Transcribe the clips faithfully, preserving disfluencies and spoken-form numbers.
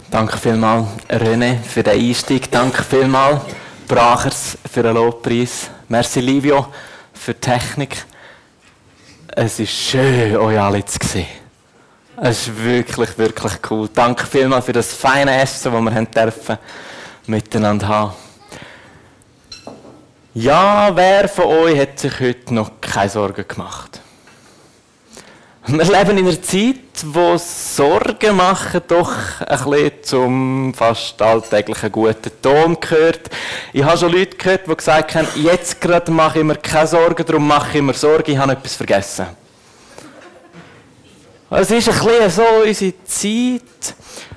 Danke vielmals, René, für den Einstieg. Danke vielmals, Brachers, für den Lobpreis. Merci, Livio, für die Technik. Es ist schön, euch alle zu sehen. Es ist wirklich, wirklich cool. Danke vielmals für das feine Essen, das wir haben dürfen miteinander haben. Ja, wer von euch hat sich heute noch keine Sorgen gemacht? Wir leben in einer Zeit, wo Sorgen machen doch ein bisschen zum fast alltäglichen guten Ton gehört. Ich habe schon Leute gehört, die gesagt haben, jetzt gerade mache ich mir keine Sorgen, darum mache ich mir Sorgen, ich habe etwas vergessen. Es ist ein bisschen so unsere Zeit.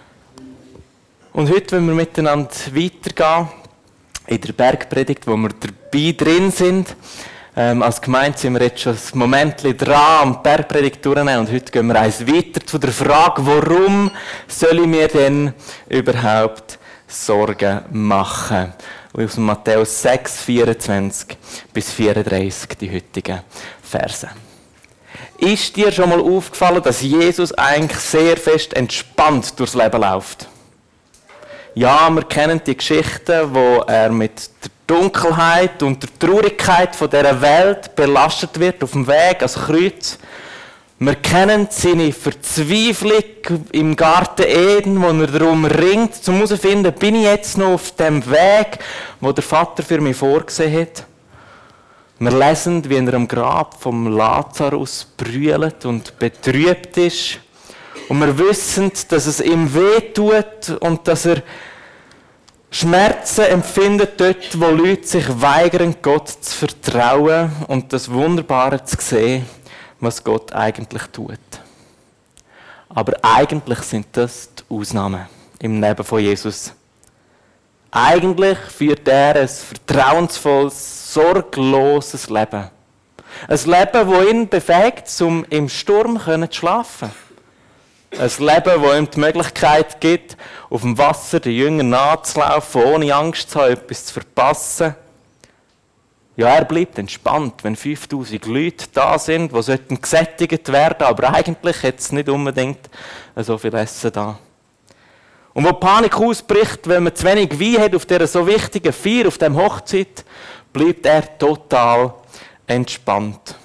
Und heute wollen wir miteinander weitergehen in der Bergpredigt, wo wir dabei drin sind. Ähm, als Gemeinde sind wir jetzt schon ein Moment dran, am Bergpredigt durchzunehmen. Und heute gehen wir eins weiter zu der Frage, warum soll ich mir denn überhaupt Sorgen machen? Aus Matthäus sechs, vierundzwanzig bis vierunddreißig, die heutigen Verse. Ist dir schon mal aufgefallen, dass Jesus eigentlich sehr fest entspannt durchs Leben läuft? Ja, wir kennen die Geschichten, wo er mit der Dunkelheit und der Traurigkeit von dieser Welt belastet wird auf dem Weg ans Kreuz. Wir kennen seine Verzweiflung im Garten Eden, wo er darum ringt, um herauszufinden, bin ich jetzt noch auf dem Weg, wo der Vater für mich vorgesehen hat. Wir lesen, wie er am Grab vom Lazarus brüllt und betrübt ist. Und wir wissen, dass es ihm wehtut und dass er Schmerzen empfindet dort, wo Leute sich weigern, Gott zu vertrauen und das Wunderbare zu sehen, was Gott eigentlich tut. Aber eigentlich sind das die Ausnahmen im Leben von Jesus. Eigentlich führt er ein vertrauensvolles, sorgloses Leben. Ein Leben, das ihn befähigt, um im Sturm zu schlafen. Ein Leben, das ihm die Möglichkeit gibt, auf dem Wasser den Jüngern nachzulaufen, ohne Angst zu haben, etwas zu verpassen. Ja, er bleibt entspannt, wenn fünftausend Leute da sind, die gesättigt werden sollten, aber eigentlich hat es nicht unbedingt so viel Essen da. Und wo Panik ausbricht, wenn man zu wenig Wein hat auf dieser so wichtigen Feier, auf dieser Hochzeit, bleibt er total entspannt.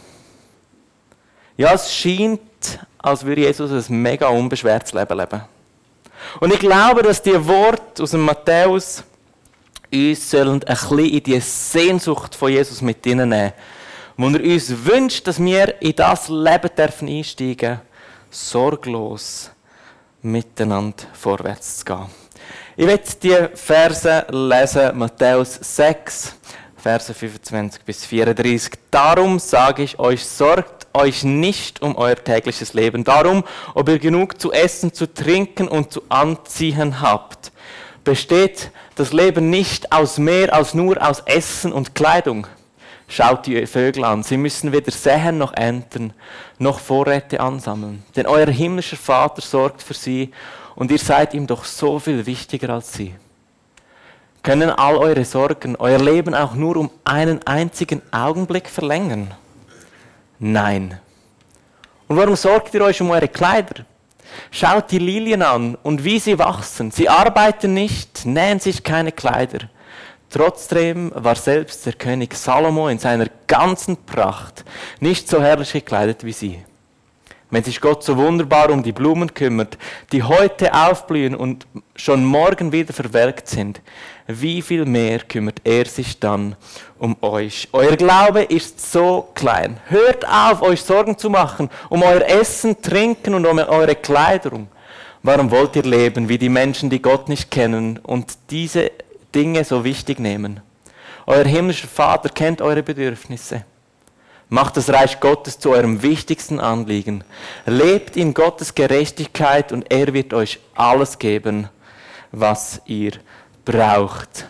Ja, es scheint, als würde Jesus ein mega unbeschwertes Leben leben. Und ich glaube, dass die Worte aus dem Matthäus uns sollen ein bisschen in die Sehnsucht von Jesus mit hineinnehmen, wo er uns wünscht, dass wir in das Leben dürfen einsteigen, sorglos miteinander vorwärts zu gehen. Ich werde die Verse lesen, Matthäus sechs, Verse fünfundzwanzig bis vierunddreißig. Darum sage ich euch, sorgt euch nicht um euer tägliches Leben, darum, ob ihr genug zu essen, zu trinken und zu anziehen habt. Besteht das Leben nicht aus mehr als nur aus Essen und Kleidung? Schaut die Vögel an, sie müssen weder säen noch ernten, noch Vorräte ansammeln. Denn euer himmlischer Vater sorgt für sie und ihr seid ihm doch so viel wichtiger als sie. Können all eure Sorgen euer Leben auch nur um einen einzigen Augenblick verlängern? Nein. Und warum sorgt ihr euch um eure Kleider? Schaut die Lilien an und wie sie wachsen. Sie arbeiten nicht, nähen sich keine Kleider. Trotzdem war selbst der König Salomo in seiner ganzen Pracht nicht so herrlich gekleidet wie sie. Wenn sich Gott so wunderbar um die Blumen kümmert, die heute aufblühen und schon morgen wieder verwelkt sind, wie viel mehr kümmert er sich dann um euch? Euer Glaube ist so klein. Hört auf, euch Sorgen zu machen um euer Essen, Trinken und um eure Kleidung. Warum wollt ihr leben wie die Menschen, die Gott nicht kennen und diese Dinge so wichtig nehmen? Euer himmlischer Vater kennt eure Bedürfnisse. Macht das Reich Gottes zu eurem wichtigsten Anliegen. Lebt in Gottes Gerechtigkeit und er wird euch alles geben, was ihr braucht.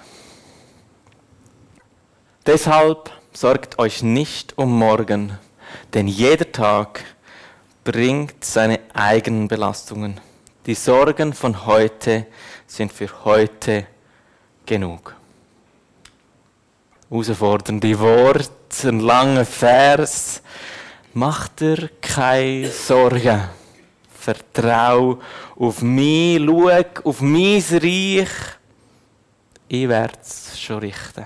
Deshalb sorgt euch nicht um morgen, denn jeder Tag bringt seine eigenen Belastungen. Die Sorgen von heute sind für heute genug. Herausfordernde Worte, ein langer Vers. Macht dir keine Sorgen. vertrau auf mich, schau auf mein Reich. Ich werde es schon richten.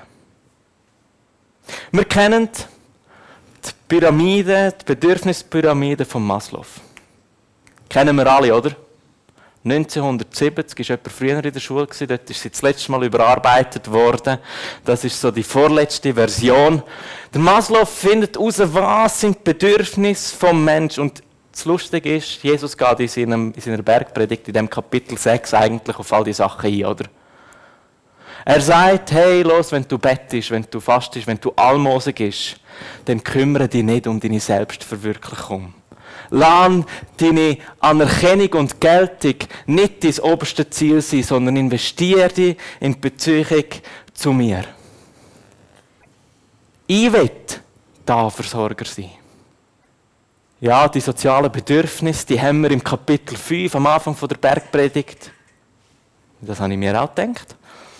Wir kennen die Pyramide, die Bedürfnispyramide von Maslow. Kennen wir alle, oder? neunzehnhundertsiebzig war jemand früher in der Schule, dort ist sie das letzte Mal überarbeitet worden. Das ist so die vorletzte Version. Der Maslow findet heraus, was sind die Bedürfnisse des Menschen. Und das Lustige ist, Jesus geht in, seinem, in seiner Bergpredigt, in dem Kapitel sechs, eigentlich auf all die Sachen ein, oder? Er sagt, hey, los, wenn du bettest, wenn du fastest, wenn du Almosen gibst, dann kümmere dich nicht um deine Selbstverwirklichung. Lass deine Anerkennung und Geltung nicht dein oberste Ziel sein, sondern investiere dich in die Beziehung zu mir. Ich will da Versorger sein. Ja, die sozialen Bedürfnisse, die haben wir im Kapitel fünf am Anfang der Bergpredigt. Das habe ich mir auch gedacht.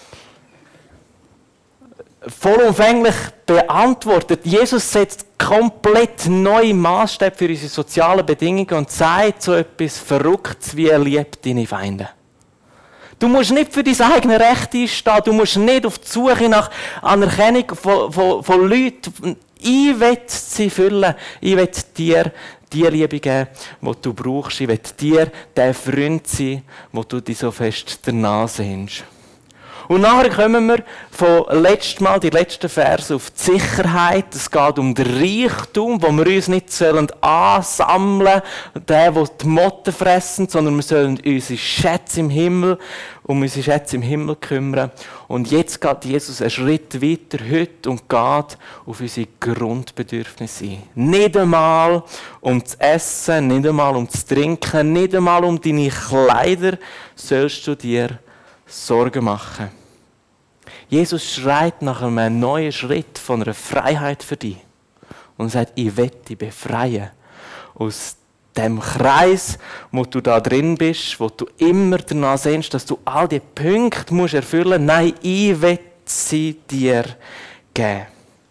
Vollumfänglich beantwortet. Jesus setzt komplett neue Maßstäbe für unsere sozialen Bedingungen und sagt so etwas Verrücktes wie lieb deine Feinde. Du musst nicht für dein eigenes Recht einstehen, du musst nicht auf die Suche nach Anerkennung von, von, von Leuten. Ich will sie füllen, ich will dir die Liebe geben, die du brauchst, ich will dir der Freund sein, wo du dich so fest danach sehnst. Und nachher kommen wir von letztem Mal, die letzten Verse, auf die Sicherheit. Es geht um den Reichtum, wo wir uns nicht sollen ansammeln, der, der die Motten fressen, sondern wir sollen unsere Schätze im Himmel, um unsere Schätze im Himmel kümmern. Und jetzt geht Jesus einen Schritt weiter heute und geht auf unsere Grundbedürfnisse ein. Nicht einmal um das Essen, nicht einmal um das Trinken, nicht einmal um deine Kleider sollst du dir Sorgen machen. Jesus schreit nach einem neuen Schritt von einer Freiheit für dich und sagt, ich will dich befreien aus dem Kreis, wo du da drin bist, wo du immer danach sehnst, dass du all die Punkte musst erfüllen. Nein, ich will sie dir geben.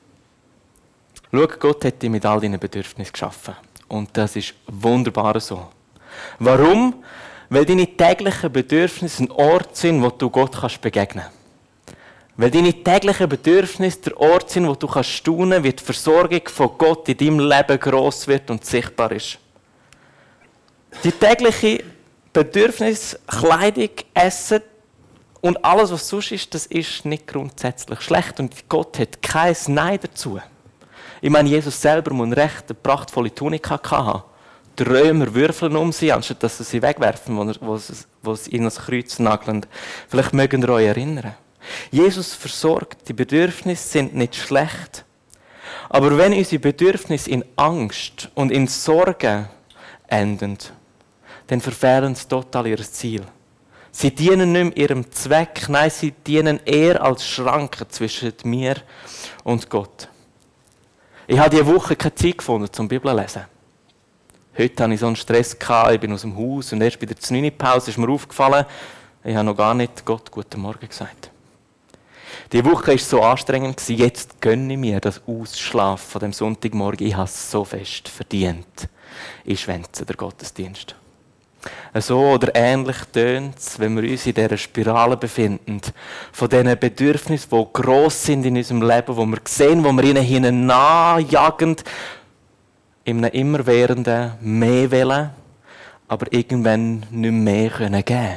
Schau, Gott hat dich mit all deinen Bedürfnissen geschaffen und das ist wunderbar so. Warum? Weil deine täglichen Bedürfnisse ein Ort sind, wo du Gott kannst begegnen kannst. Weil deine täglichen Bedürfnisse der Ort sind, wo du kannst staunen, wie die Versorgung von Gott in deinem Leben gross wird und sichtbar ist. Die täglichen Bedürfnisse, Kleidung, Essen und alles, was sonst ist, das ist nicht grundsätzlich schlecht und Gott hat kein Nein dazu. Ich meine, Jesus selber muss recht eine prachtvolle Tunika haben. Die Römer würfeln um sie, anstatt dass sie sie wegwerfen, wo, wo, wo sie in das Kreuz nageln. Vielleicht mögen ihr euch erinnern. Jesus versorgt, die Bedürfnisse sind nicht schlecht. Aber wenn unsere Bedürfnisse in Angst und in Sorge enden, dann verfehlen sie total ihr Ziel. Sie dienen nicht mehr ihrem Zweck, nein, sie dienen eher als Schranke zwischen mir und Gott. Ich habe diese Woche keine Zeit gefunden zum Bibellesen. Heute hatte ich so einen Stress, ich bin aus dem Haus und erst bei der neun-Pause ist mir aufgefallen, ich habe noch gar nicht Gott Guten Morgen gesagt. Die Woche war so anstrengend, jetzt gönne ich mir das Ausschlafen von dem Sonntagmorgen. Ich habe es so fest verdient. Ich schwänze den Gottesdienst. So oder ähnlich tönt es, wenn wir uns in dieser Spirale befinden, von diesen Bedürfnissen, die gross sind in unserem Leben, wo wir sehen, wo wir ihnen hineinjagen, in einem immerwährenden mehr wollen, aber irgendwann nicht mehr geben können.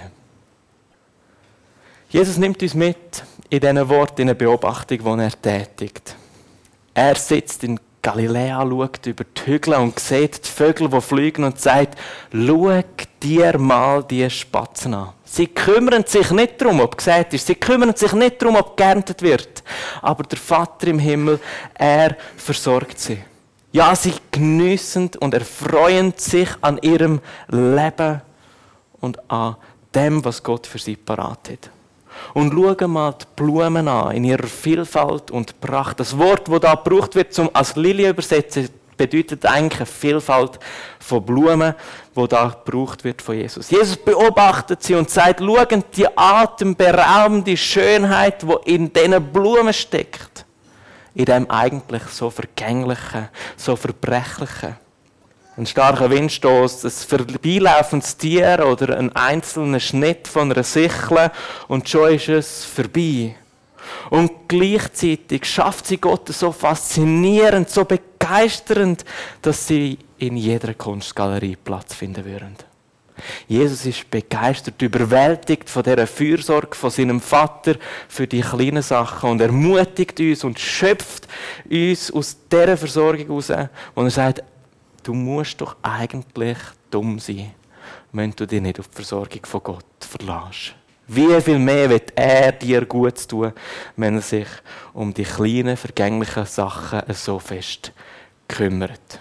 Jesus nimmt uns mit in diesen Worten, in eine Beobachtung, die er tätigt. Er sitzt in Galiläa, schaut über die Hügel und sieht die Vögel, die fliegen und sagt, schau dir mal die Spatzen an. Sie kümmern sich nicht darum, ob gesät ist. Sie kümmern sich nicht darum, ob geerntet wird. Aber der Vater im Himmel, er versorgt sie. Ja, sie geniessen und erfreuen sich an ihrem Leben und an dem, was Gott für sie parat hat. Und schauen mal die Blumen an, in ihrer Vielfalt und Pracht. Das Wort, das da gebraucht wird, zum als Lilie übersetzen, bedeutet eigentlich eine Vielfalt von Blumen, die da gebraucht wird von Jesus. Jesus beobachtet sie und sagt, schauen die atemberaubende Schönheit, die in diesen Blumen steckt. In dem eigentlich so vergänglichen, so verbrechlichen. Ein starker Windstoß, ein vorbeilaufendes Tier oder ein einzelner Schnitt von einer Sichel und schon ist es vorbei. Und gleichzeitig schafft sie Gott so faszinierend, so begeisternd, dass sie in jeder Kunstgalerie Platz finden würden. Jesus ist begeistert, überwältigt von dieser Fürsorge von seinem Vater für die kleinen Sachen und ermutigt uns und schöpft uns aus dieser Versorgung heraus, wo er sagt, du musst doch eigentlich dumm sein, wenn du dich nicht auf die Versorgung von Gott verlässt. Wie viel mehr wird er dir gut tun, wenn er sich um die kleinen, vergänglichen Sachen so fest kümmert.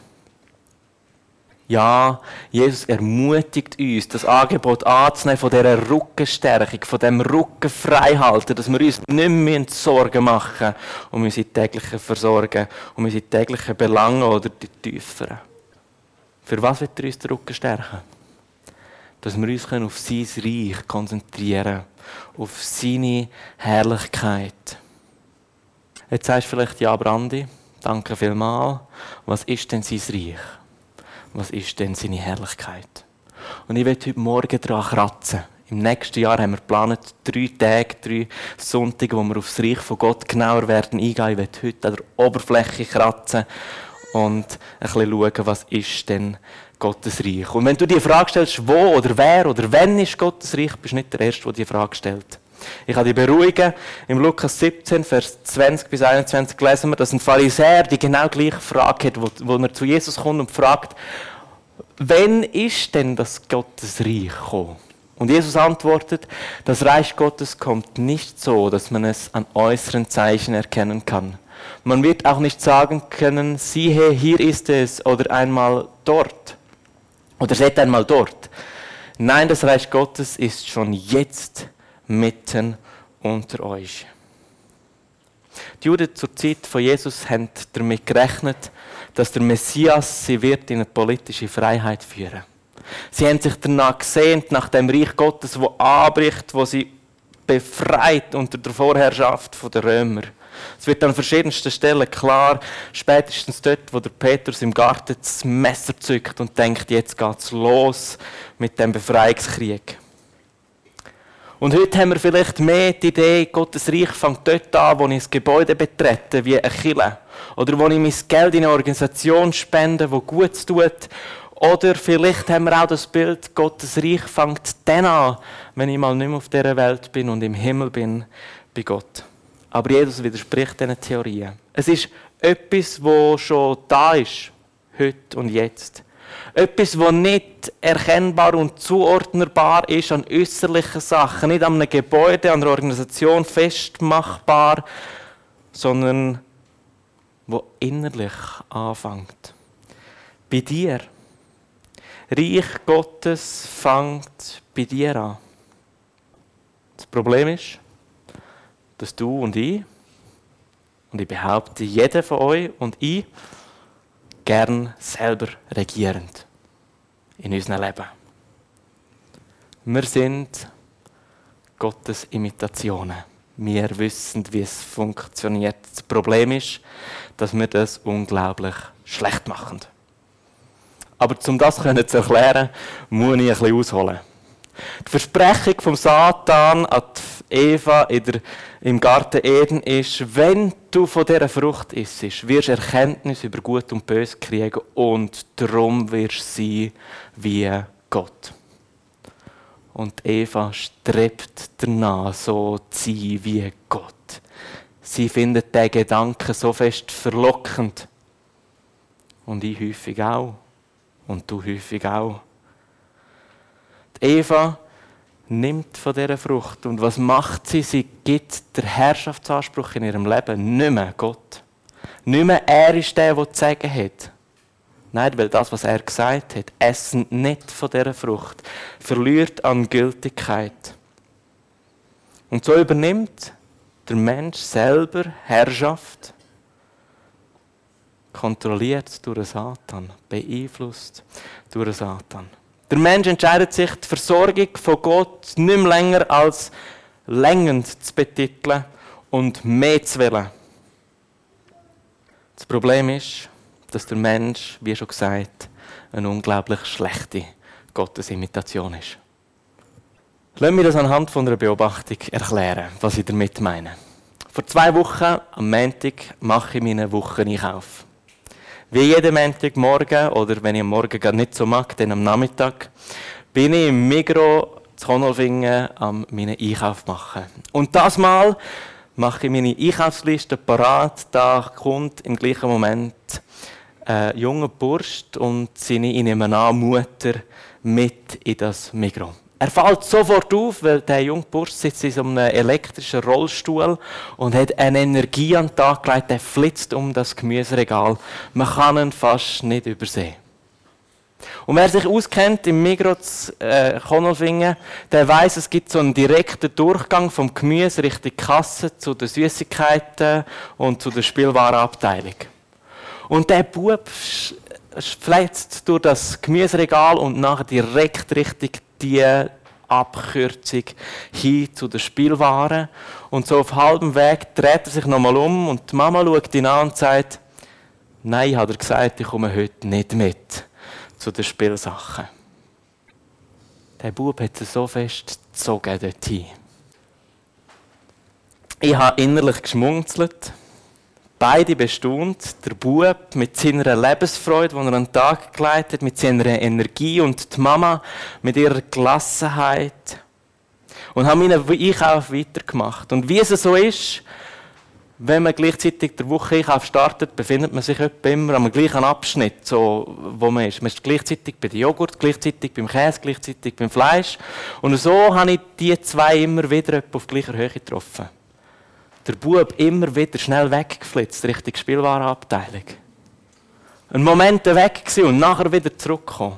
Ja, Jesus ermutigt uns, das Angebot anzunehmen von dieser Rückenstärkung, von dem Rückenfreihalten, dass wir uns nicht mehr Sorgen machen um unsere täglichen Versorgen, um unsere täglichen Belange oder die tieferen. Für was wird er uns den Rücken stärken? Dass wir uns auf sein Reich konzentrieren können, auf seine Herrlichkeit. Jetzt sagst du vielleicht, ja Brandi, danke vielmals. Was ist denn sein Reich? Was ist denn seine Herrlichkeit? Und ich werde heute Morgen daran kratzen. Im nächsten Jahr haben wir geplant, drei Tage, drei Sonntage, wo wir auf das Reich von Gott genauer werden eingehen. Ich werde heute an der Oberfläche kratzen und ein bisschen schauen, was ist denn Gottes Reich. Und wenn du die Frage stellst, wo oder wer oder wann ist Gottes Reich, bist du nicht der Erste, der die Frage stellt. Ich kann dich beruhigen, im Lukas siebzehn, Vers zwanzig bis einundzwanzig lesen wir, dass ein Pharisäer die genau gleiche Frage hat, wo, wo er zu Jesus kommt und fragt, wann ist denn das Gottes Reich gekommen? Und Jesus antwortet, das Reich Gottes kommt nicht so, dass man es an äußeren Zeichen erkennen kann. Man wird auch nicht sagen können, siehe, hier ist es, oder einmal dort. Oder seht einmal dort. Nein, das Reich Gottes ist schon jetzt mitten unter euch. Die Juden zur Zeit von Jesus haben damit gerechnet, dass der Messias sie wird in eine politische Freiheit führen. Sie haben sich danach gesehnt, nach dem Reich Gottes, wo anbricht, wo sie befreit unter der Vorherrschaft der Römer. Es wird an verschiedensten Stellen klar, spätestens dort, wo der Petrus im Garten das Messer zückt und denkt, jetzt geht's los mit dem Befreiungskrieg. Und heute haben wir vielleicht mehr die Idee, Gottes Reich fängt dort an, wo ich das Gebäude betrete, wie eine Kirche. Oder wo ich mein Geld in eine Organisation spende, die Gutes tut. Oder vielleicht haben wir auch das Bild, Gottes Reich fängt dann an, wenn ich mal nicht mehr auf dieser Welt bin und im Himmel bin bei Gott. Aber Jesus widerspricht diesen Theorien. Es ist etwas, das schon da ist, heute und jetzt. Etwas, das nicht erkennbar und zuordnerbar ist an äußerlichen Sachen, nicht an einem Gebäude, an einer Organisation festmachbar, sondern wo innerlich anfängt. Bei dir. Reich Gottes fängt bei dir an. Das Problem ist, dass du und ich, und ich behaupte, jeder von euch und ich, gern selber regieren in unserem Leben. Wir sind Gottes Imitationen. Wir wissen, wie es funktioniert. Das Problem ist, dass wir das unglaublich schlecht machen. Aber um das zu erklären, muss ich ein bisschen ausholen. Die Versprechung vom Satan an Eva in der, im Garten Eden ist, wenn du von dieser Frucht isst, wirst du Erkenntnis über Gut und Böse kriegen und darum wirst du sein wie Gott. Und Eva strebt danach, so zu sein wie Gott. Sie findet diesen Gedanken so fest verlockend. Und ich häufig auch. Und du häufig auch. Die Eva nimmt von dieser Frucht. Und was macht sie? Sie gibt den Herrschaftsanspruch in ihrem Leben nicht mehr Gott. Nicht mehr er ist der, der zu sagen hat. Nein, weil das, was er gesagt hat, essen nicht von dieser Frucht, verliert an Gültigkeit. Und so übernimmt der Mensch selber Herrschaft, kontrolliert durch den Satan, beeinflusst durch den Satan. Der Mensch entscheidet sich, die Versorgung von Gott nicht mehr länger als längend zu betiteln und mehr zu wollen. Das Problem ist, dass der Mensch, wie schon gesagt, eine unglaublich schlechte Gottesimitation ist. Lass mich das anhand von einer Beobachtung erklären, was ich damit meine. Vor zwei Wochen, am Montag, mache ich meinen Wocheneinkauf. Wie jeden Montagmorgen, oder wenn ich am Morgen gar nicht so mag, dann am Nachmittag, bin ich im Migros zu Konolfingen am meinen Einkauf machen. Und das Mal mache ich meine Einkaufsliste parat, da kommt im gleichen Moment ein junger Bursch und seine, ich nehme an, Mutter mit in das Migros. Er fällt sofort auf, weil der junge Bursch sitzt in so einem elektrischen Rollstuhl und hat eine Energie an den Tag gelegt, der flitzt um das Gemüseregal. Man kann ihn fast nicht übersehen. Und wer sich auskennt im Migros äh, Konolfingen, der weiss, es gibt so einen direkten Durchgang vom Gemüse Richtung Kasse zu den Süßigkeiten und zu der Spielwarenabteilung. Und der Bub flitzt durch das Gemüseregal und nachher direkt Richtung die Abkürzung hin zu den Spielwaren. Und so auf halbem Weg dreht er sich nochmal um und die Mama schaut ihn an und sagt, nein, hat er gesagt, ich komme heute nicht mit zu den Spielsachen. Der Bub hat sie so fest gezogen dorthin. Ich habe innerlich geschmunzelt. Beide bestaunt, der Bub mit seiner Lebensfreude, die er an den Tag gelegt hat, mit seiner Energie und die Mama mit ihrer Gelassenheit. Und haben meinen Einkauf weitergemacht. Und wie es so ist, wenn man gleichzeitig der Woche-Einkauf startet, befindet man sich etwa immer am gleichen Abschnitt, so, wo man ist. Man ist gleichzeitig bei dem Joghurt, gleichzeitig beim Käse, gleichzeitig beim Fleisch. Und so habe ich die zwei immer wieder etwa auf gleicher Höhe getroffen. Der Bub immer wieder schnell weggeflitzt, Richtung Spielwarenabteilung. Ein Moment weg gewesen und nachher wieder zurückgekommen.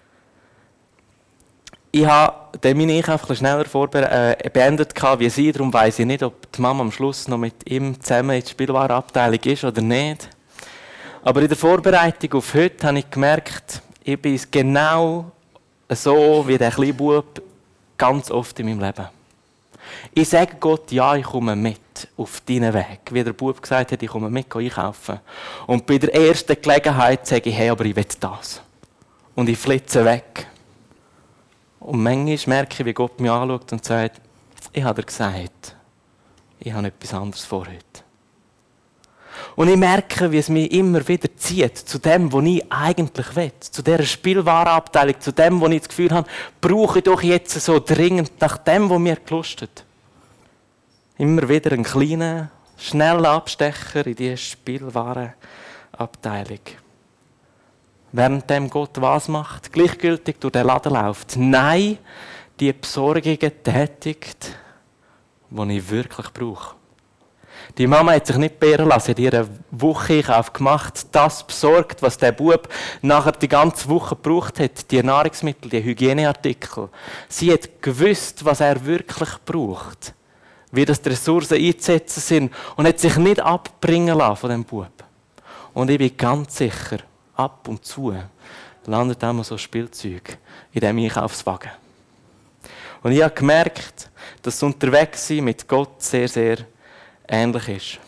Ich habe den meinen Einkauf etwas schneller vorbe- äh, beendet wie sie, darum weiss ich nicht, ob die Mama am Schluss noch mit ihm zusammen in der Spielwarenabteilung ist oder nicht. Aber in der Vorbereitung auf heute habe ich gemerkt, ich bin genau so wie der kleine Bub ganz oft in meinem Leben. Ich sage Gott, ja, ich komme mit auf deinen Weg. Wie der Bub gesagt hat, ich komme mit einkaufen. Und bei der ersten Gelegenheit sage ich, hey, aber ich will das. Und ich flitze weg. Und manchmal merke ich, wie Gott mich anschaut und sagt, ich habe dir gesagt, ich habe etwas anderes vor heute. Und ich merke, wie es mich immer wieder zieht zu dem, was ich eigentlich will. Zu dieser Spielwarenabteilung, zu dem, wo ich das Gefühl habe, brauche ich doch jetzt so dringend nach dem, was mir gelustet. Immer wieder einen kleinen, schnellen Abstecher in diese Spielwarenabteilung. Währenddem Gott was macht, gleichgültig durch den Laden läuft. Nein, die Besorgungen tätigt, die ich wirklich brauche. Die Mama hat sich nicht beirren lassen, sie hat ihren Wocheneinkauf gemacht, das besorgt, was der Bub nachher die ganze Woche gebraucht hat, die Nahrungsmittel, die Hygieneartikel. Sie hat gewusst, was er wirklich braucht, wie das die Ressourcen einzusetzen sind und hat sich nicht abbringen lassen von dem Bub. Und ich bin ganz sicher, ab und zu landet immer so Spielzeug in diesem Einkaufswagen. Und ich habe gemerkt, dass das Unterwegssein mit Gott sehr, sehr ähnlich ist.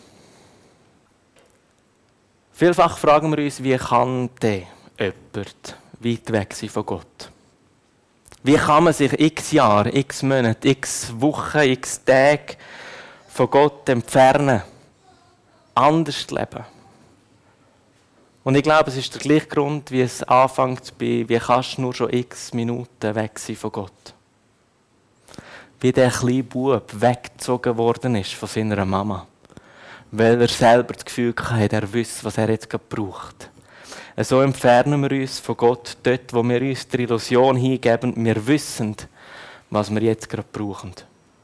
Vielfach fragen wir uns, wie kann denn jemand weit weg sein von Gott? Wie kann man sich x Jahre, x Monate, x Wochen, x Tage von Gott entfernen? Anders leben? Und ich glaube, es ist der gleiche Grund, wie es anfängt bei, wie kannst du nur schon x Minuten weg sein von Gott? Wie der kleine Bub weggezogen worden ist von seiner Mama. Weil er selber das Gefühl hatte, er wüsste, was er jetzt gerade braucht. So entfernen wir uns von Gott dort, wo wir uns die Illusion hingeben, wir wissen, was wir jetzt gerade brauchen.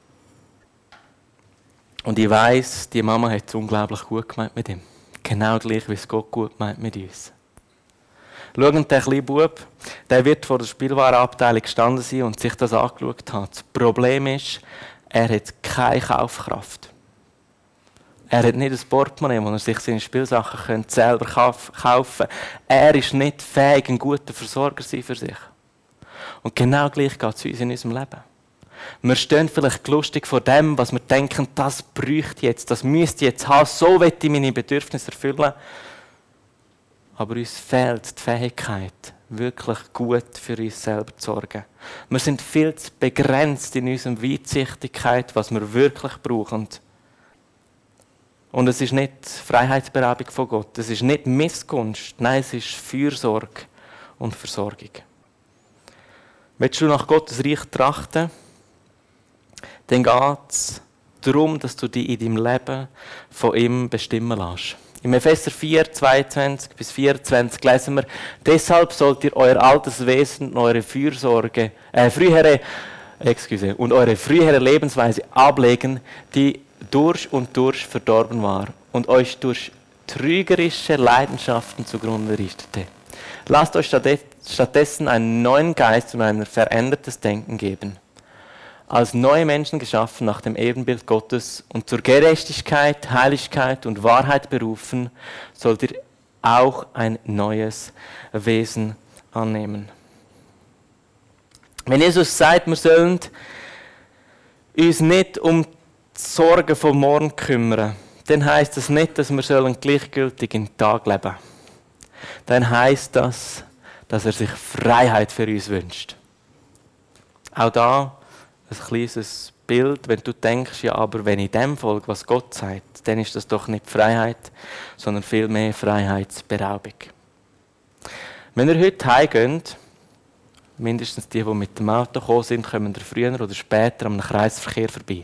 Und ich weiss, die Mama hat es unglaublich gut gemeint mit ihm. Genau gleich, wie es Gott gut meint mit uns. Schau, der kleine Bub, der wird vor der Spielwarenabteilung gestanden sein und sich das angeschaut haben. Das Problem ist, er hat keine Kaufkraft. Er hat nicht ein Portemonnaie, wo er sich seine Spielsachen selber kaufen könnte. Er ist nicht fähig, ein guter Versorger zu sein für sich. Und genau gleich geht es uns in unserem Leben. Wir stehen vielleicht lustig vor dem, was wir denken, das bräuchte jetzt, das müsste jetzt haben, so will ich meine Bedürfnisse erfüllen. Aber uns fehlt die Fähigkeit, wirklich gut für uns selber zu sorgen. Wir sind viel zu begrenzt in unserer Weitsichtigkeit, was wir wirklich brauchen. Und es ist nicht Freiheitsberaubung von Gott, es ist nicht Missgunst, nein, es ist Fürsorge und Versorgung. Willst du nach Gottes Reich trachten, dann geht es darum, dass du dich in deinem Leben von ihm bestimmen lässt. Im Epheser vier, zweiundzwanzig bis vierundzwanzig lesen wir: Deshalb sollt ihr euer altes Wesen und eure Fürsorge, äh, frühere, excuse, und eure frühere Lebensweise ablegen, die durch und durch verdorben war und euch durch trügerische Leidenschaften zugrunde richtete. Lasst euch stattdessen einen neuen Geist und ein verändertes Denken geben. Als neue Menschen geschaffen nach dem Ebenbild Gottes und zur Gerechtigkeit, Heiligkeit und Wahrheit berufen, sollt ihr auch ein neues Wesen annehmen. Wenn Jesus sagt, wir sollen uns nicht um die Sorgen vom Morgen kümmern, dann heisst das nicht, dass wir sollen gleichgültig in den Tag leben. Dann heisst das, dass er sich Freiheit für uns wünscht. Auch da ein kleines Bild, wenn du denkst, ja, aber wenn ich dem folge, was Gott sagt, dann ist das doch nicht Freiheit, sondern vielmehr Freiheitsberaubung. Wenn ihr heute heimgeht, mindestens die, die mit dem Auto gekommen sind, kommen ihr früher oder später am Kreisverkehr vorbei.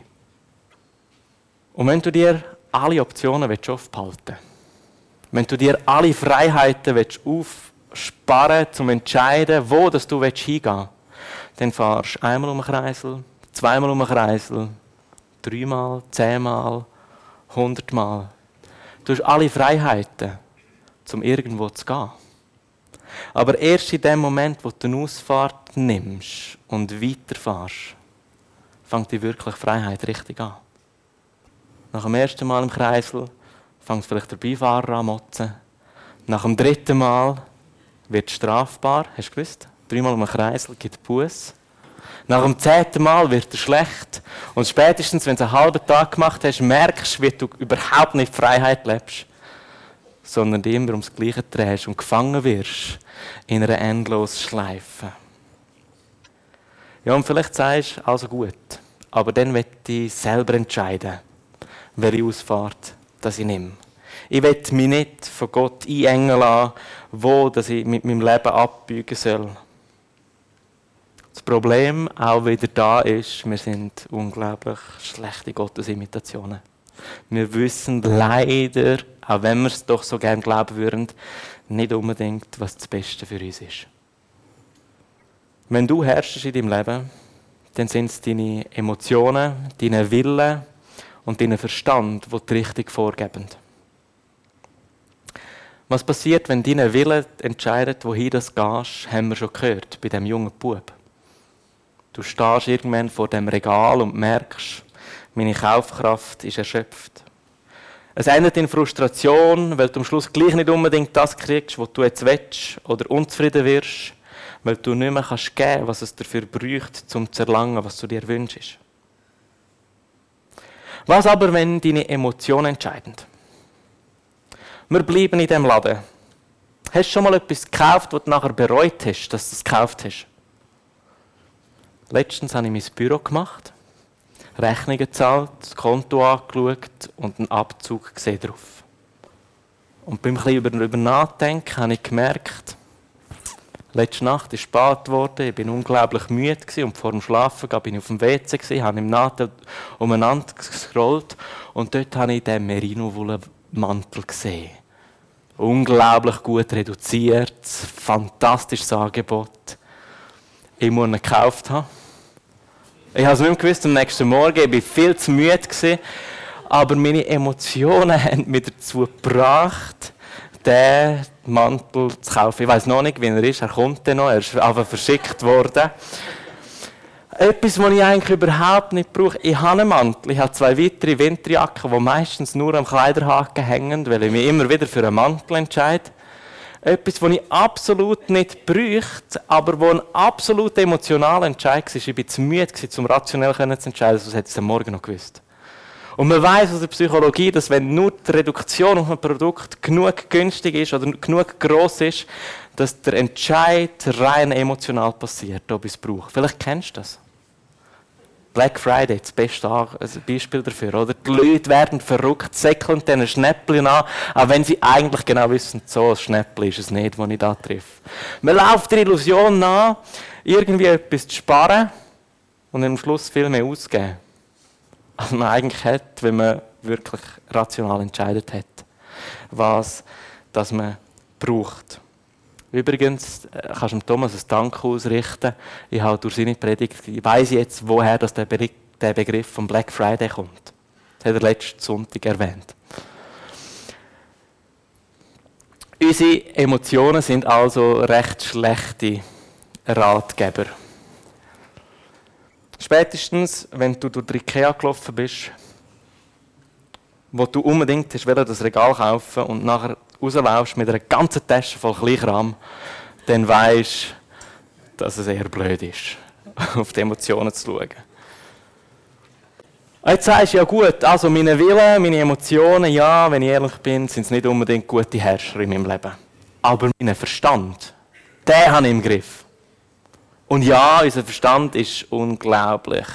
Und wenn du dir alle Optionen aufbehalten willst, wenn du dir alle Freiheiten aufsparen willst, um zu entscheiden, wo dass du hingehen willst, dann fahrst du einmal um den Kreisel, zweimal um den Kreisel, dreimal, zehnmal, hundertmal. Du hast alle Freiheiten, um irgendwo zu gehen. Aber erst in dem Moment, wo du eine Ausfahrt nimmst und weiterfährst, fängt die wirkliche Freiheit richtig an. Nach dem ersten Mal im Kreisel fängt vielleicht der Beifahrer an zu motzen. Nach dem dritten Mal wird es strafbar, hast du gewusst? Dreimal um den Kreisel gibt Buß. Nach dem zehnten Mal wird er schlecht. Und spätestens, wenn du einen halben Tag gemacht hast, merkst du, wie du überhaupt nicht Freiheit lebst, sondern dich immer ums Gleiche drehst und gefangen wirst in einer endlosen Schleife. Ja, und vielleicht sagst du, also gut, aber dann möchte ich selber entscheiden, welche Ausfahrt das ich nehme. Ich will mich nicht von Gott einengen lassen, wo dass ich mit meinem Leben abbiegen soll. Das Problem auch wieder da ist, wir sind unglaublich schlechte Gottesimitationen. Wir wissen leider, auch wenn wir es doch so gerne glauben würden, nicht unbedingt, was das Beste für uns ist. Wenn du herrschst in deinem Leben, dann sind es deine Emotionen, deine Willen und deinen Verstand, die die Richtung vorgeben. Was passiert, wenn dein Wille entscheidet, wohin du gehst, haben wir schon gehört bei diesem jungen Bub. Du stehst irgendwann vor dem Regal und merkst, meine Kaufkraft ist erschöpft. Es endet in Frustration, weil du am Schluss gleich nicht unbedingt das kriegst, was du jetzt willst, oder unzufrieden wirst, weil du nicht mehr kannst geben, was es dafür bräuchte, um zu erlangen, was du dir wünschst. Was aber, wenn deine Emotionen entscheiden? Wir bleiben in diesem Laden. Hast du schon mal etwas gekauft, was du nachher bereut hast, dass du es gekauft hast? Letztens habe ich mein Büro gemacht, Rechnungen gezahlt, das Konto angeschaut und einen Abzug gesehen drauf. Und beim ein bisschen darüber nachdenken habe ich gemerkt, letzte Nacht ist es spät geworden, ich war unglaublich müde und vor dem Schlafen bin ich auf dem W C, habe im Nadel umeinander gescrollt und dort habe ich den Merino-Wolle-Mantel gesehen. Unglaublich gut reduziert, fantastisches Angebot. Ich muss ihn gekauft haben. Ich habe es nicht mehr gewusst am nächsten Morgen, ich war viel zu müde, aber meine Emotionen haben mich dazu gebracht, den Mantel zu kaufen. Ich weiss noch nicht, wie er ist, er kommt dann noch, er ist einfach verschickt worden. Etwas, was ich eigentlich überhaupt nicht brauche. Ich habe einen Mantel, ich habe zwei weitere Winterjacken, die meistens nur am Kleiderhaken hängen, weil ich mich immer wieder für einen Mantel entscheide. Etwas, das ich absolut nicht bräuchte, aber wo ein absolut emotionaler Entscheid war. Ich war zu müde, um rationell zu entscheiden, sonst hätte ich es am Morgen noch gewusst. Und man weiss aus der Psychologie, dass wenn nur die Reduktion auf ein Produkt genug günstig ist oder genug gross ist, dass der Entscheid rein emotional passiert, ob ich es brauche. Vielleicht kennst du das. Black Friday, das beste Beispiel dafür. Oder? Die Leute werden verrückt, säckeln diesen Schnäppchen an, auch wenn sie eigentlich genau wissen, so ein Schnäppchen ist es nicht, das ich da treffe. Man läuft der Illusion nach, irgendwie etwas zu sparen und am Schluss viel mehr auszugeben, als man eigentlich hat, wenn man wirklich rational entscheidet hat, was das man braucht. Übrigens kannst du Thomas ein Dank ausrichten. Ich habe durch seine Predigt, ich weiss jetzt, woher das der Begriff vom Black Friday kommt. Das hat er letzten Sonntag erwähnt. Unsere Emotionen sind also recht schlechte Ratgeber. Spätestens, wenn du durch die Ikea gelaufen bist, wo du unbedingt hast, das Regal kaufen und nachher rauslaufst mit einer ganzen Tasche voll Kleinkram, dann weisst du, dass es eher blöd ist, auf die Emotionen zu schauen. Jetzt sagst du, ja gut, also meine Willen, meine Emotionen, ja, wenn ich ehrlich bin, sind es nicht unbedingt gute Herrscher in meinem Leben. Aber mein Verstand, den habe ich im Griff. Und ja, unser Verstand ist unglaublich.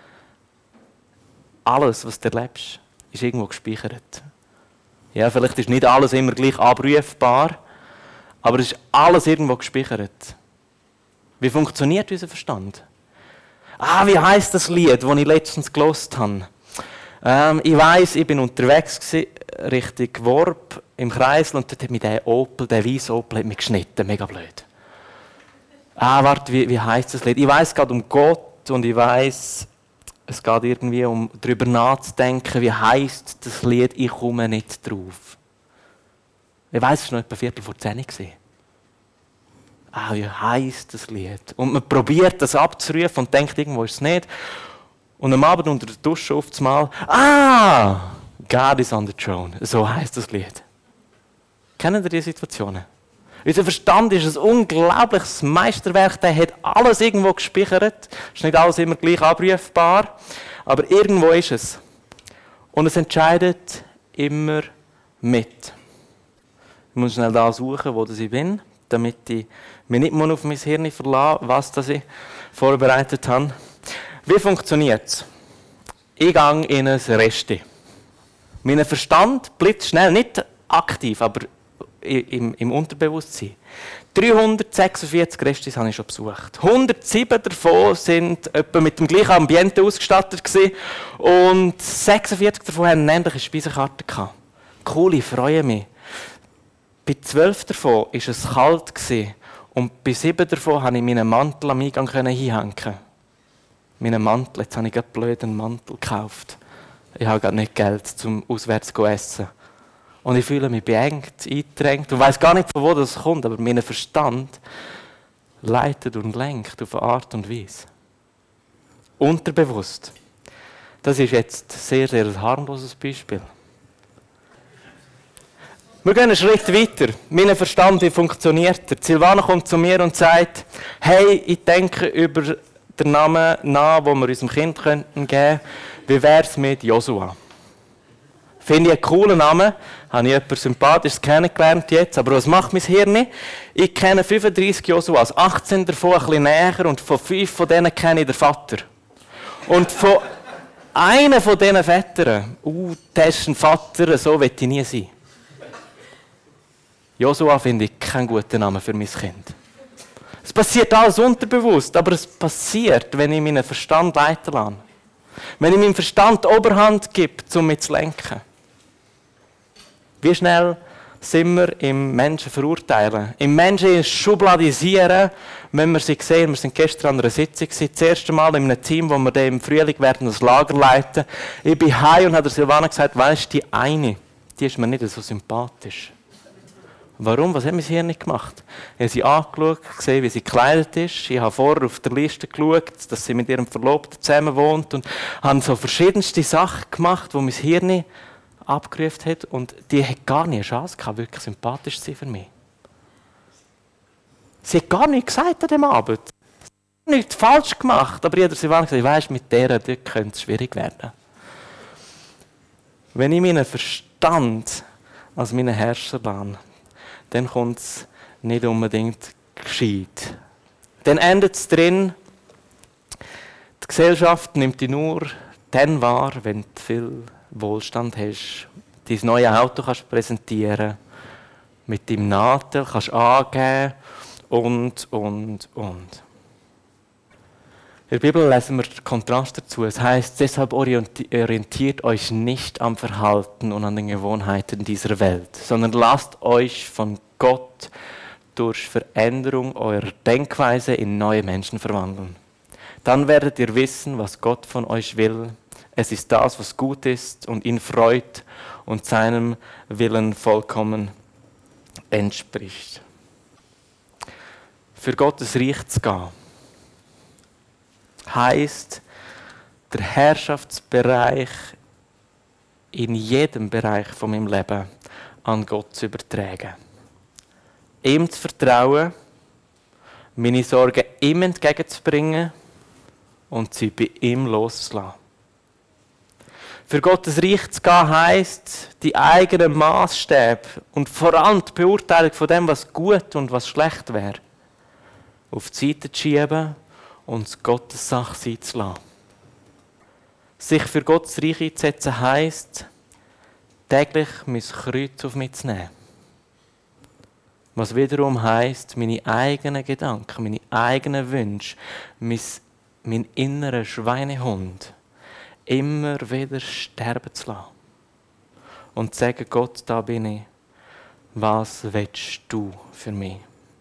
Alles, was du erlebst, ist irgendwo gespeichert. Ja, vielleicht ist nicht alles immer gleich abrufbar, aber es ist alles irgendwo gespeichert. Wie funktioniert unser Verstand? Ah, wie heisst das Lied, das ich letztens gehört habe? Ähm, ich weiss, ich bin unterwegs gewesen, Richtung Worb im Kreisel und dort hat mich der Opel, der weiße Opel, hat mich geschnitten, mega blöd. Ah, warte, wie, wie heisst das Lied? Ich weiss, es geht um Gott und ich weiss, es geht irgendwie um darüber nachzudenken, wie heisst das Lied, ich komme nicht drauf. Ich weiss, es war noch etwa Viertel vor zehn. Ah, wie heisst das Lied? Und man probiert das abzurufen und denkt, irgendwo ist es nicht. Und am Abend unter der Dusche auf einmal, ah, God is on the throne. So heisst das Lied. Kennen Sie diese Situationen? Unser Verstand ist ein unglaubliches Meisterwerk, der hat alles irgendwo gespeichert. Es ist nicht alles immer gleich abrufbar, aber irgendwo ist es. Und es entscheidet immer mit. Ich muss schnell da suchen, wo ich bin, damit ich mich nicht mehr auf mein Hirn verlasse, was das ich vorbereitet habe. Wie funktioniert es? Ich gehe in ein Resti. Mein Verstand bleibt schnell, nicht aktiv, aber Im, im Unterbewusstsein. dreihundertsechsundvierzig Restis habe ich schon besucht. hundertsieben davon sind etwa mit dem gleichen Ambiente ausgestattet gewesen und sechsundvierzig davon hatten eine ähnliche Speisekarte gehabt. Cool, ich freue mich. Bei zwölf davon war es kalt gewesen und bei sieben davon konnte ich meinen Mantel am Eingang hinhängen. Meinen Mantel, jetzt habe ich gerade blöd einen Mantel gekauft. Ich habe gerade nicht Geld, um auswärts zu essen. Und ich fühle mich beengt, eingedrängt und weiss gar nicht, von wo das kommt, aber mein Verstand leitet und lenkt auf eine Art und Weise. Unterbewusst. Das ist jetzt sehr, sehr ein harmloses Beispiel. Wir gehen einen Schritt weiter. Mein Verstand, wie funktioniert er? Silvana kommt zu mir und sagt, hey, ich denke über den Namen nach, den wir unserem Kind geben könnten. Wie wäre es mit Josua? Finde ich einen coolen Namen. Habe ich jemanden Sympathisches kennengelernt jetzt. Aber was macht mein Hirn? Ich kenne fünfunddreissig Josuas, achtzehn davon ein bisschen näher und von fünf von denen kenne ich den Vater. Und von einem von diesen Vätern, uh, der ist ein Vater, so will ich nie sein. Josua finde ich keinen guten Namen für mein Kind. Es passiert alles unterbewusst, aber es passiert, wenn ich meinen Verstand leiten lasse. Wenn ich meinem Verstand die Oberhand gebe, um mich zu lenken. Wie schnell sind wir im Menschen verurteilen? Im Menschen schubladisieren, wenn wir sie sehen. Wir sind gestern an einer Sitzung, das erste Mal in einem Team, wo wir im Frühling werden das Lager leiten. Ich bin heim und habe der Silvana gesagt, weisst du, die eine, die ist mir nicht so sympathisch. Warum? Was haben wir hier nicht gemacht? Ich habe sie angeschaut, gesehen, wie sie gekleidet ist. Ich habe vorher auf der Liste geschaut, dass sie mit ihrem Verlobten zusammen wohnt und habe so verschiedenste Sachen gemacht, die mein Hirn abgerufen hat. Und die hat gar nicht eine Chance gehabt, wirklich sympathisch zu sein für mich. Sie hat gar nichts gesagt an diesem Abend. Sie hat nichts falsch gemacht. Aber jeder sie war gesagt, weisst, mit der dort könnte es schwierig werden. Wenn ich meinen Verstand als meinen Herrscher lasse, dann kommt es nicht unbedingt gescheit. Dann endet es drin, die Gesellschaft nimmt dich nur dann wahr, wenn du viel Wohlstand hast, dein neues Auto kannst präsentieren, mit deinem Nadel kannst angeben und, und, und. In der Bibel lesen wir den Kontrast dazu. Es heißt, deshalb orientiert euch nicht am Verhalten und an den Gewohnheiten dieser Welt, sondern lasst euch von Gott durch Veränderung eurer Denkweise in neue Menschen verwandeln. Dann werdet ihr wissen, was Gott von euch will. Es ist das, was gut ist und ihn freut und seinem Willen vollkommen entspricht. Für Gottes Reich zu gehen, heisst, der Herrschaftsbereich in jedem Bereich von meinem Leben an Gott zu übertragen. Ihm zu vertrauen, meine Sorgen ihm entgegenzubringen und sie bei ihm loszulassen. Für Gottes Reich zu gehen heisst, die eigenen Maßstäbe und vor allem die Beurteilung von dem, was gut und was schlecht wäre, auf die Seite zu schieben und Gottes Sache sein zu lassen. Sich für Gottes Reich einzusetzen heisst, täglich mein Kreuz auf mich zu nehmen. Was wiederum heisst, meine eigenen Gedanken, meine eigenen Wünsche, mein, mein innerer Schweinehund immer wieder sterben zu lassen. Und zu sagen, Gott, da bin ich. Was willst du für mich?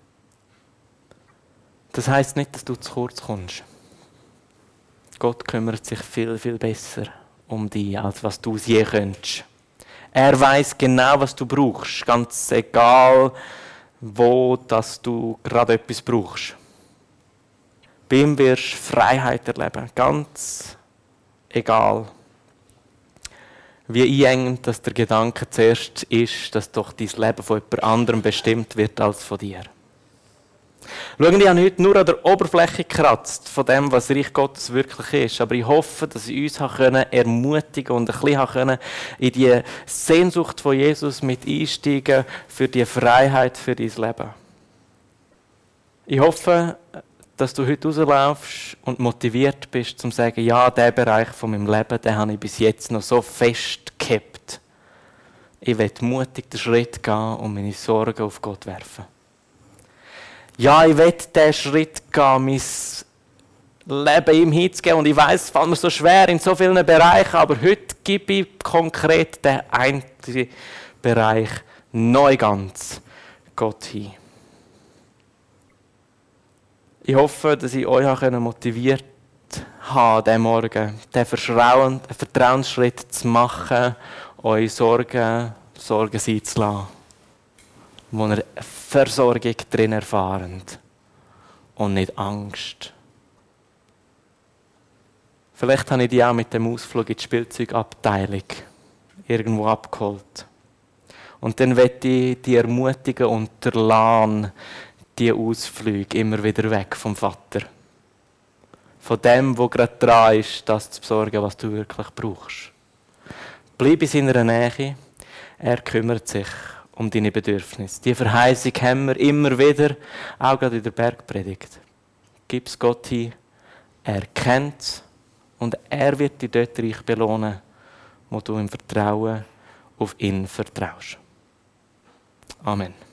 Das heisst nicht, dass du zu kurz kommst. Gott kümmert sich viel, viel besser um dich, als was du es je könntest. Er weiß genau, was du brauchst, ganz egal, wo dass du gerade etwas brauchst. Bei ihm wirst du Freiheit erleben, ganz egal, wie einengend dass der Gedanke zuerst ist, dass doch dein Leben von jemand anderem bestimmt wird als von dir. Schau, ich habe heute nur an der Oberfläche gekratzt von dem, was Reich Gottes wirklich ist. Aber ich hoffe, dass ich uns ermutigen und ein bisschen in die Sehnsucht von Jesus mit einsteigen für die Freiheit für dein Leben. Ich hoffe, dass du heute rauslaufst und motiviert bist, um zu sagen, ja, diesen Bereich von meinem Leben, den habe ich bis jetzt noch so fest gehabt. Ich will mutig den Schritt gehen und meine Sorgen auf Gott werfen. Ja, ich will diesen Schritt gehen, mein Leben ihm hinzugeben. Und ich weiss, es fällt mir so schwer in so vielen Bereichen, aber heute gebe ich konkret den einen Bereich neu ganz Gott hin. Ich hoffe, dass ich euch motiviert habe, diesen Morgen, diesen Vertrauensschritt zu machen, eure Sorgen, Sorgen sein zu lassen, wo ihr Versorgung drin erfahrt und nicht Angst. Vielleicht habe ich die auch mit dem Ausflug in die Spielzeugabteilung irgendwo abgeholt. Und dann möchte ich die ermutigen und erlassen, die Ausflüge immer wieder weg vom Vater. Von dem, wo gerade dran ist, das zu besorgen, was du wirklich brauchst. Bleib in seiner Nähe, er kümmert sich um deine Bedürfnisse. Die Verheißung haben wir immer wieder, auch gerade in der Bergpredigt. Gib es Gott hin, er kennt es und er wird dich dort reich belohnen, wo du im Vertrauen auf ihn vertraust. Amen.